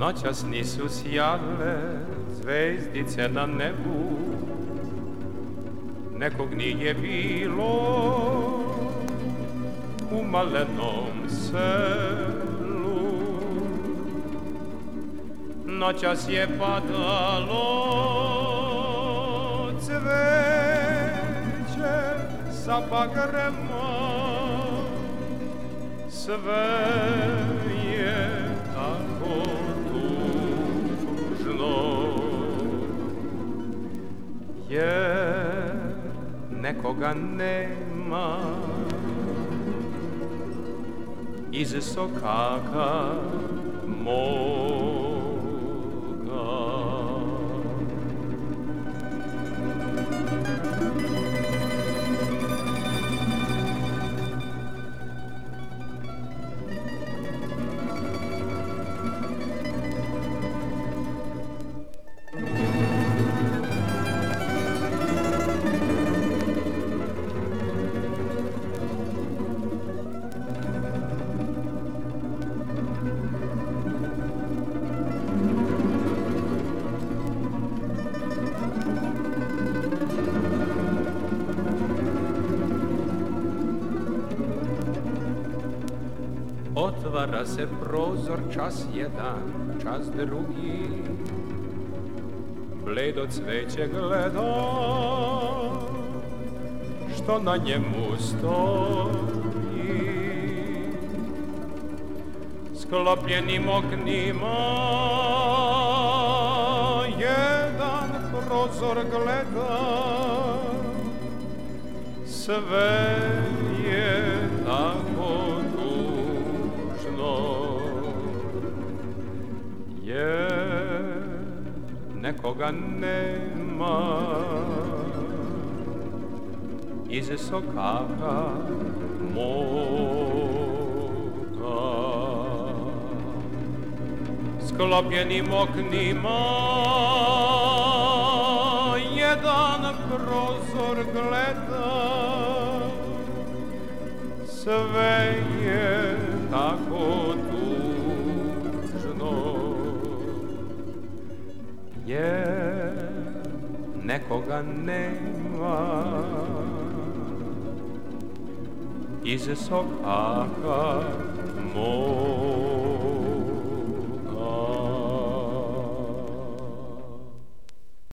Noćas nisu sjale zvezdice na nebu, nekog nije bilo u malenom selu. Noćas je padalo cveće sa bagrema, sve je tako tužno, jer nekoga nema iz sokaka moga. Otvara se prozor čas jedan, čas drugi, bledo cveće gleda što na njemu stoji. Sklopljenim oknima jedan prozor gleda, sve je tako jer nekoga nema iz sokaka moga. Sklopljenim oknima jedan prozor gleda, sve je tako tužno, jer nekoga nema iz sokaka